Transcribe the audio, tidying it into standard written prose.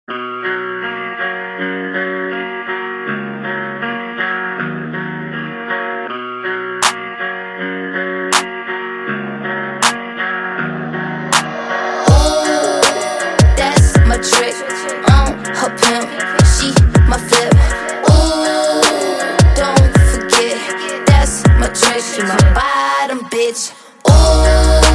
Trick on her pimp, she my flip. Ooh, don't forget, that's my trick. She my bottom bitch. Ooh.